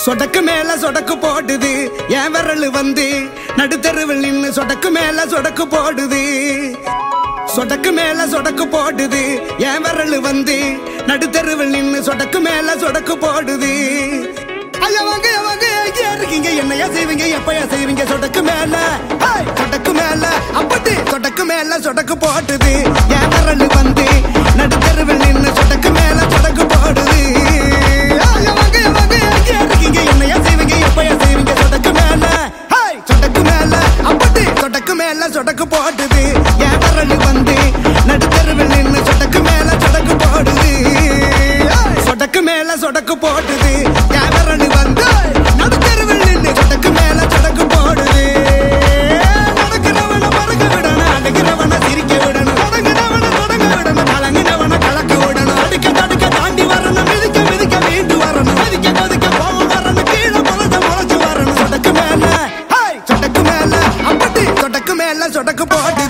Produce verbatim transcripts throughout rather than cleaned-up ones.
சொடக்கு மேல சொடக்கு போடுது என் விரல் வந்து நடுத்தருவில் நின்னு சொடக்கு மேல சொடக்கு போடுது. சொடக்கு மேல சொடக்கு போடுது என் விரல் வந்து நடுத்தருவில் நின்னு சொடக்கு மேல சொடக்கு போடுது. ஐயவங்க அவங்க எங்கே இருக்கீங்க, என்னையா செய்வீங்க, எப்பயா செய்வீங்க? சொடக்கு மேல சொடக்கு மேல அப்படி சொடக்கு மேல சொடக்கு போடுது என் விரல் வந்து நடுத்தருவில் நின்னு சொடக்கு மேல சொடக்கு போடுது. ஐயவங்க அவங்க எங்கே இருக்கீங்க, என்னையா செய்வீங்க, எப்பயா செய்வீங்க? சொடக்கு மேல சொடக்கு மேல அப்படி சொடக்கு மேல சொடக்கு போடுது என் விரல் வந்து நடுத்தருவில் நின்னு சொடக்கு மேல சொடக்கு போடுது. சொடக்கு மேல சொடக்கு போடுது என் விரல் வந்து நடுத்தருவில் நின்னு சொடக்கு மேல சொடக்கு போடுது. நடக்கிறவன மறக்க விடணும், அடக்கிறவன சிரிக்க விடணும், தொடங்கினவன தொடங்க விடணும், கலங்கினவன கலக்க விடணும், அடுக்க தடுக்க தாண்டி வரணும், மிதிக்க மிதிக்க மீண்டு வரணும், மதிக்க கொதிக்க போக வரணும், கீழே முளைச்ச முளைச்சு வரணும். சொடக்கு மேல சொடக்கு மேல அப்படி சொடக்கு மேல சொடக்கு போடுது.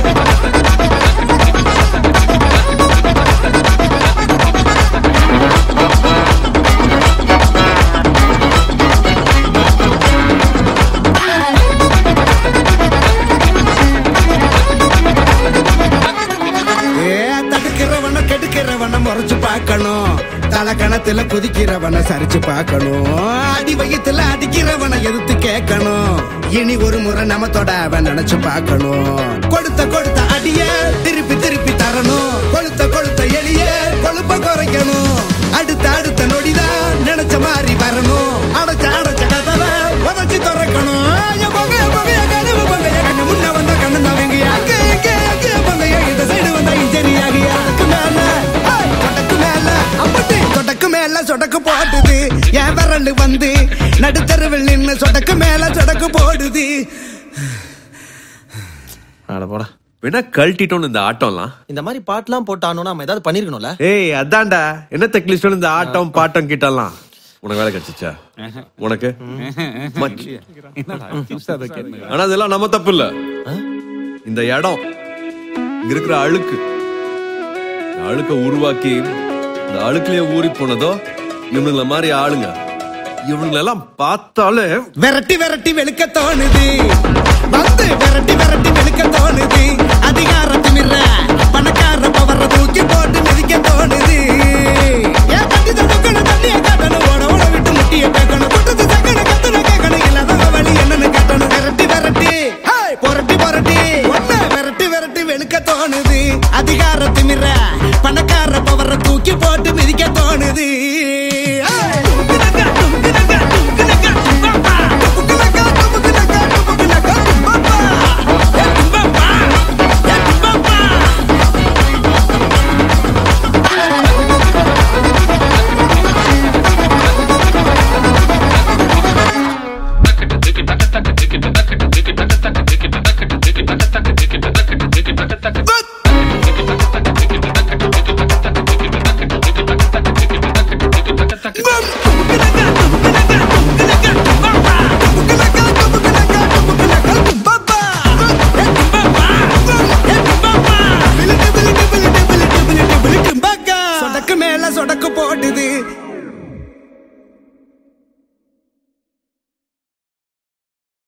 முறைச்சு பார்க்கணும், தல கணத்துல குதிக்கிறவன சரிச்சு பார்க்கணும், அடி வயித்துல அடிக்கிறவன எதிர்த்து கேட்கணும், இனி ஒரு முறை நம்ம தொட அவன் நினைச்சு பார்க்கணும். கொடுத்த கொடுத்த அடிய திருப்பி திருப்பி தரணும், கொளுத்த கொளுத்த எளிய கொழுப்ப குறைக்கணும், அடுத்த அடுத்த நொடிதான் நினைச்ச மாதிரி வரணும், அடைச்ச அடைச்ச கதவை உதச்சி திறக்கணும். முன்ன வந்த கண்ணு தவங்க அங்க எங்க எங்க பங்கைய இந்த சைடு வந்த இன்ஜினியாகிய சொடக்கு மேல சொடக்கு போடுது என் விரல் வந்து நடுத்தருவில் நின்னு சொடக்கு மேல சொடக்கு போடுது. வேணா கழட்டிட்டோம் இந்த ஆட்டம்லாம். இந்த மாதிரி பாட்டுலாம் போட்டானோ நம்ம ஏதாவது பண்ணிருக்கணும்ல. ஏய் அதான்டா என்ன தெக்லிஸ்டோம் இந்த ஆட்டம் பாட்டம் கிட்டலாம். உனக்கு வேலை கிடைச்சிச்சா? உனக்கு ஆனா அதெல்லாம் நம்ம தப்பு இல்ல. இந்த இடம் இங்க இருக்கிற அழுக்கு, அழுக்க உருவாக்கி இந்த அழுக்குலயே ஊறி போனதோ இவனுங்கள மாதிரி ஆளுங்க. இவனுங்களெல்லாம் பார்த்தாலே விரட்டி விரட்டி வெளுக்க தோணுது, வந்து விரட்டி விரட்டி வெளுக்க தோணுது, அதிகாரத்திமிர பணக்கார பவர தூக்கி போட்டு மிதிக்க தோணுது. ஏன் தட்டி தடுக்கணும், தண்ணிய காட்டணும், ஓட ஓட விட்டு முட்டிய பேக்கணும், குட்டத்து சக்கன கத்துன கேட்கணும், இல்லாத வழி என்னன்னு காட்டணும். விரட்டி விரட்டி பொரட்டி பொரட்டி ஒண்ணு விரட்டி விரட்டி வெளுக்க தோணுது, அதிகாரத்திமிர பணக்கார பவர தூக்கி போட்டு மிதிக்க தோணுது. Tick it, tick it, tick it, tick it, tick it, tick it, tick it.